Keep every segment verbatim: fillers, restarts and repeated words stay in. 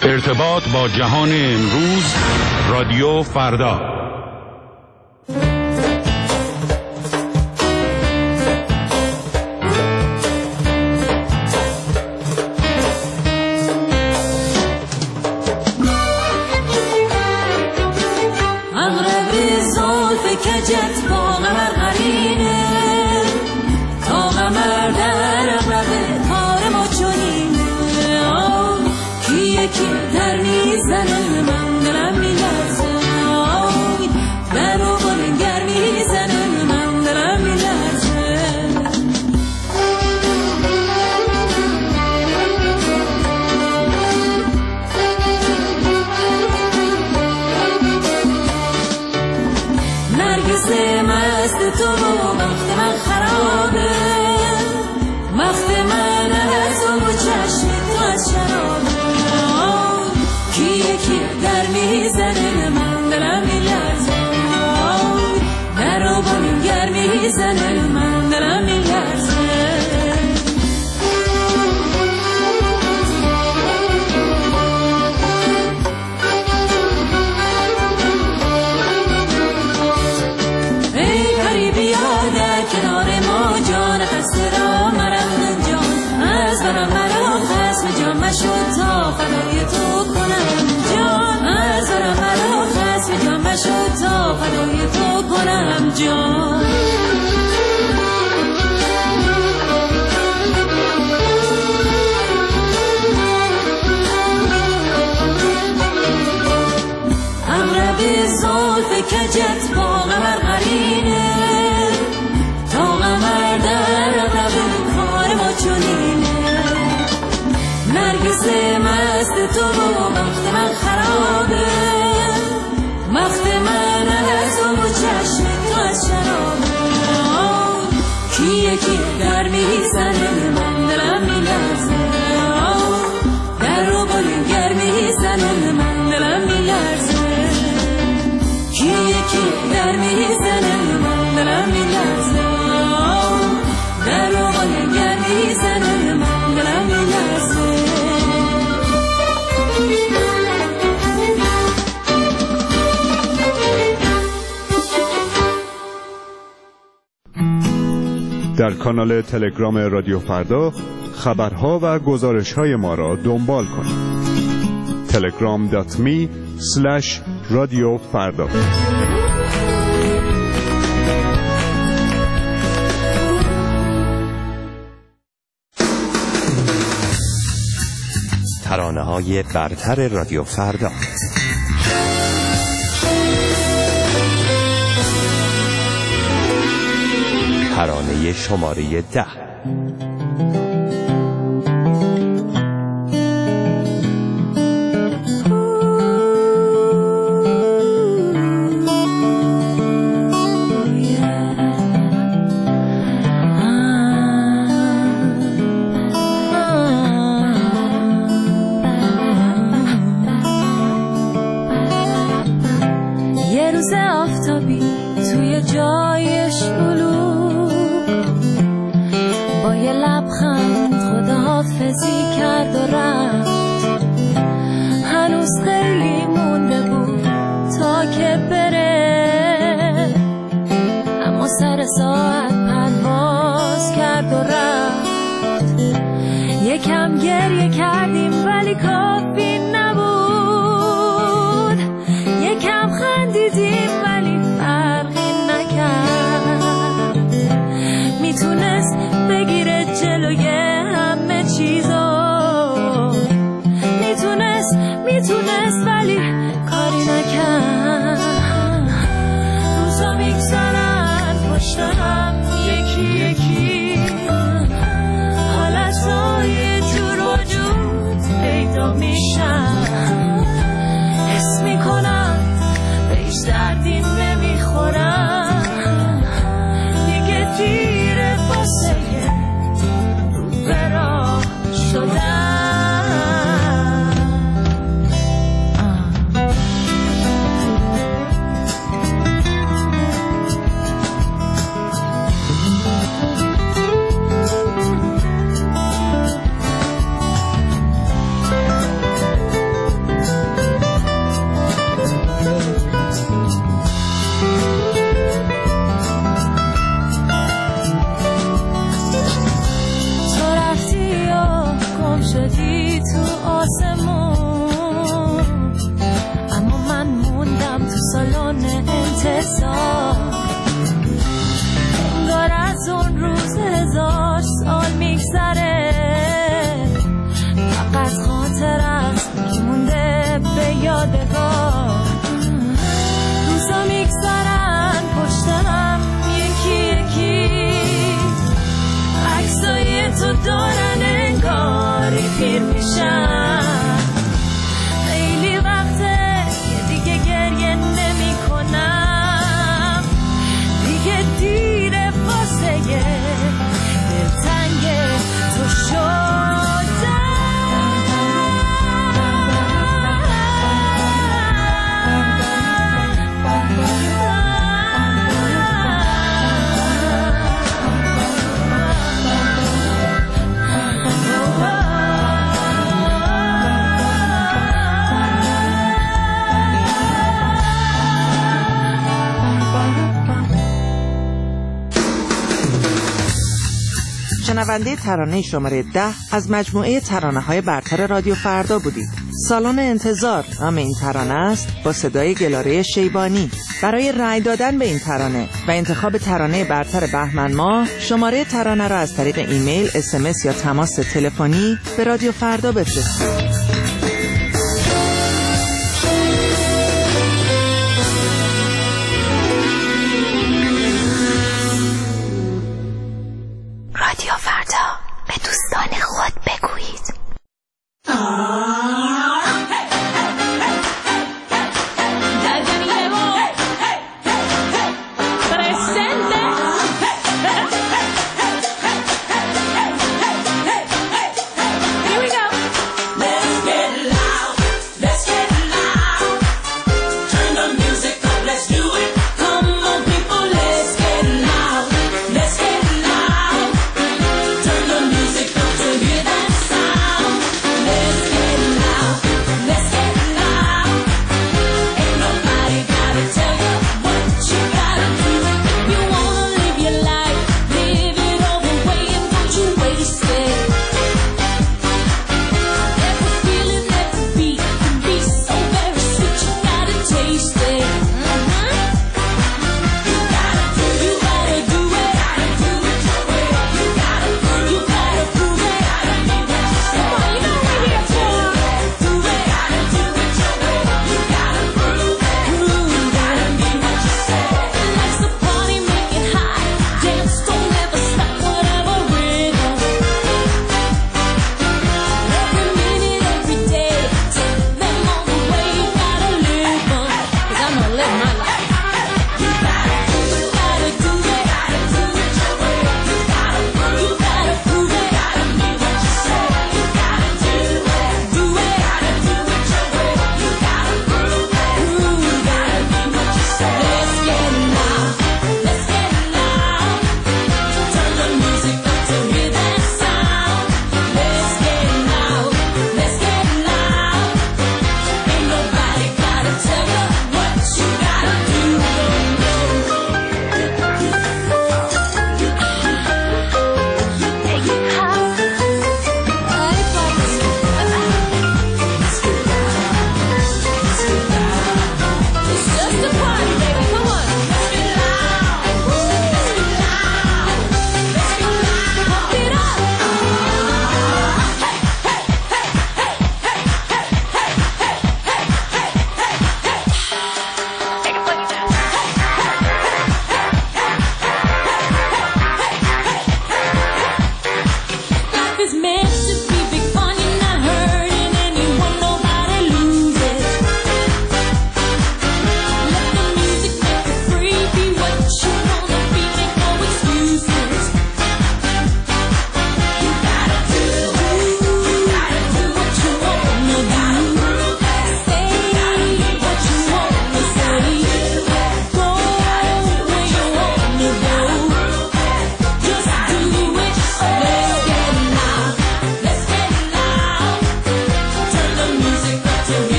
ارتباط با جهان امروز، رادیو فردا. کجت با قمر قرینه تا قمر در اغرب کار ما چونینه آه کی یکی در میزنه من دلم میلرزه آه در و بلنگر میزنه من دلم میلرزه نرگس مست تو وقت من خرابه وقت من از اون و چشم تو از شرابه آه کی یکی در میزنه من دلم میلرزه آه در و بلنگر میزنه من دلم میلرزه کنار ما جان خسته را مرم جان از برم مرا خسم جان مشود تا فدای تو کنم جان از برم مرا خسم جان مشود تا فدای تو کنم جان اغرب زلف کجت با قمر قرینه نرگس مست تو وقت من خرابه وقت من از اون و چشم تو از شرابه آه کی یکی در میزنه من دلم میلرزه آه در رو بلنگر میزنه من دلم میلرزه کی یکی در میزنه من دلم میلرزه آه در رو بلنگر میزنه من دلم میلرزه در کانال تلگرام رادیو فردا خبرها و گزارش‌های ما را دنبال کنید. تلگرام دات می اسلش رادیو فردا. ترانه‌های برتر رادیو فردا. ترانه شماره ده. یه روز آفتابی توی جای شلوغ با یه لبخند خداحافظی کرد و رفت. هنوز خیلی مونده بود تا که بره، اما سر ساعت پرواز کرد و رفت. یکم گریه کردیم ولی کافی نبود، یکم خندیدیم ولی فرقی نکرد. میتونست بگیره جلوی همه چیزو، میتونست میتونست ولی کاری نکرد. روزا میگذرن پشت هم یکی یکی، حالتهای جور وجود پیدا میشن. حس میکنم به هیچ دردیم نمیخورم، دیگه دیره واسه رو به راه شدن. تو آسمون، اما من موندم تو سالن انتظار. انگار از اون روز هزار سال میگذره، فقط خاطر است که مونده به یادگار. روزا میگذرن پشت هم یکی یکی، عکسای تو دارن انگاری پیر میشن. خیلی وقته که دیگه گریه نمی کنم، دیگه دیره واسه دلتنگ تو شدم. شنونده ترانه شماره ده از مجموعه ترانه‌های برتر رادیو فردا بودید. سالن انتظار نام این ترانه است، با صدای گلاره شیبانی. برای رأی دادن به این ترانه و انتخاب ترانه برتر بهمن ماه، شماره ترانه را از طریق ایمیل، اس ام اس یا تماس تلفنی به رادیو فردا بفرستید. رادیو فردا، به دوستان خود بگویید. Let's get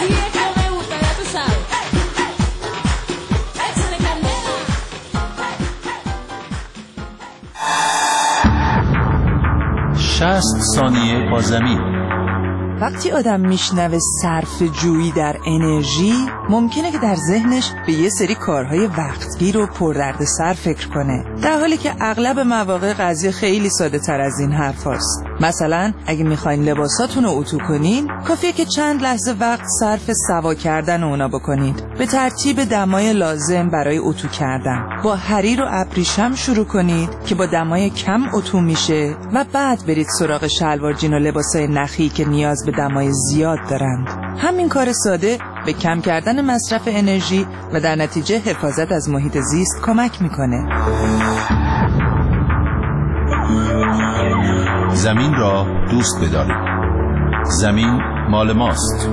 شصت ثانیه با زمین. وقتی آدم میشنوه صرف جویی در انرژی، ممکنه که در ذهنش به یه سری کارهای وقتگیر و پردردسر فکر کنه، در حالی که اغلب مواقع قضیه خیلی ساده تر از این حرف هست. مثلا اگه میخواین لباساتون رو اتو کنین، کافیه که چند لحظه وقت صرف سوا کردن اونا بکنید، به ترتیب دمای لازم برای اتو کردن. با حریر و ابریشم شروع کنید که با دمای کم اتو میشه و بعد برید سراغ شلوار جین و لباسای نخی که نیاز به دمای زیاد دارند. همین کار ساده به کم کردن مصرف انرژی و در نتیجه حفاظت از محیط زیست کمک میکنه. زمین را دوست بدارید. زمین مال ماست.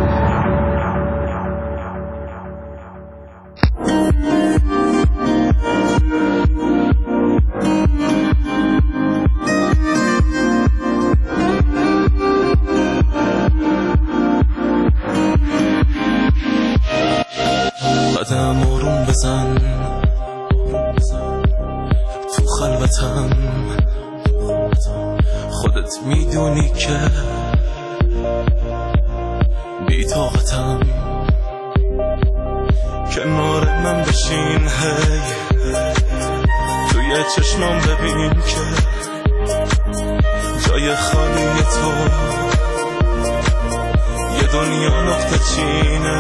قدم آروم بزن تو خلوتم، خودت میدونی که بی طاقتم. کنار من بشین هی، توی چشمام ببین که جای خالی تو یه دنیا نقطه چینه.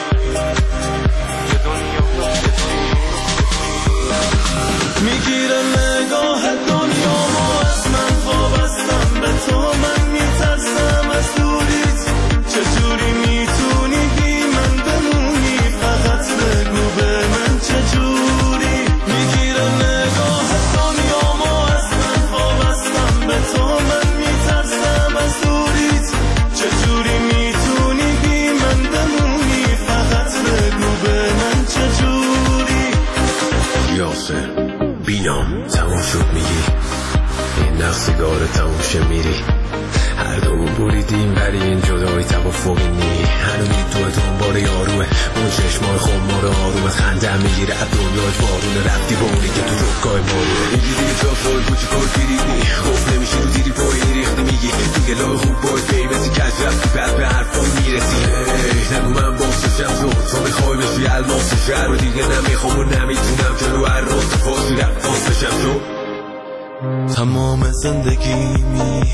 میگیره نگاه دنیامو از من، وابستم به تو، من میترسم از دوریت. چجوری میتونی بی من بمونی؟ فقط بگو به من چجوری. میگیره نگاه دنیامو از من، وابستم به تو، من میترسم از دوریت. چجوری میتونی بی من بمونی؟ فقط بگو به من چجوری. یاسر بینام تموم شد میگی، این نقصگار تموم شه میری. هر دومون بریدیم ولی این جدایی توافقی نی. هنوز تو دنبال یاروه، اون چشمای خمار آرومت خنده میگیره از دنیای بارونه. رفتی با اونی که تو جبگاه مارونه. میگی دیگه جا فای بوچه کار گیریدی، خوف نمیشه رو دیری پایی ریختی. میگی دیگه لاه خوب باید بیبسی کج رفتی بعد به حرفان میرسی. نگو من باسشم زود تو میخوای بشی الماس شهر و دیگه نمیخوام و نمیتونم که رو هر راست فاسی رفت بشم تو. تمام زندگیمی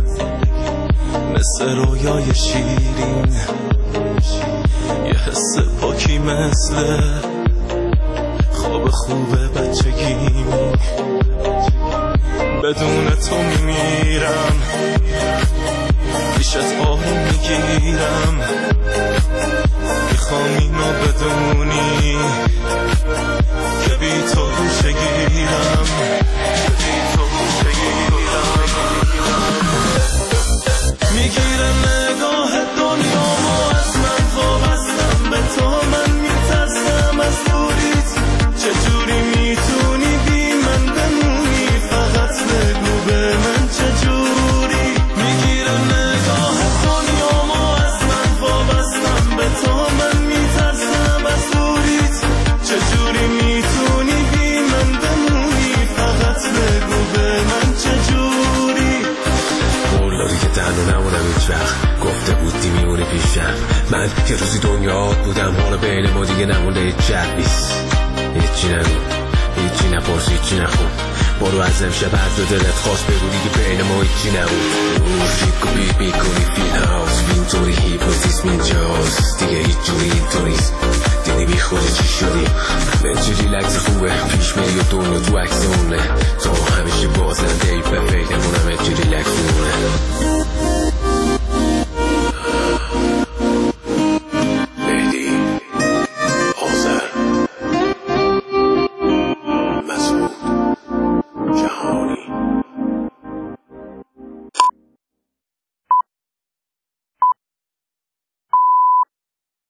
مثل رویای شیرین، یه حس پاکی مثل خواب خوب بچگیمی. بدون تو میمیرم، پیشت آروم میگیرم. میخوام اینو بدونی که بی تو روشه گیرم. میگیره نگاه دنیامو از من، وابستم به تو، من میترسم از دوریت. چجوری میتونی بی من بمونی؟ فقط بگو به من چجوری. میگیره نگاه دنیامو از من، وابستم به تو، من میترسم از دوریت. چجوری میتونی بی من بمونی؟ فقط بگو به من چجوری. مولادی که تنها نمونم هیچ وقت، گفته بودی میمونی پیشم. من که روزی دنیا بودم، حالا بین ما دیگه نمونده هیچ شربیست. هیچی نگو، هیچی نپرس، هیچی نخون. برو از امشب هر دو دلت خواست بگو دیگه بین ما هیچی نبود. موشیک و بیت میکنی فیل هاوس، اینطوری هیپنوتیزم اینجاست دیگه هیچ جوری اینطوریست. دیدی بی خودی چی شدی؟ من چه ریلکس خوبه، پیش میری و دنیا تو عکس اونه. تو همیشه بازنده ای به فکرمونم چه ریلکس اونه.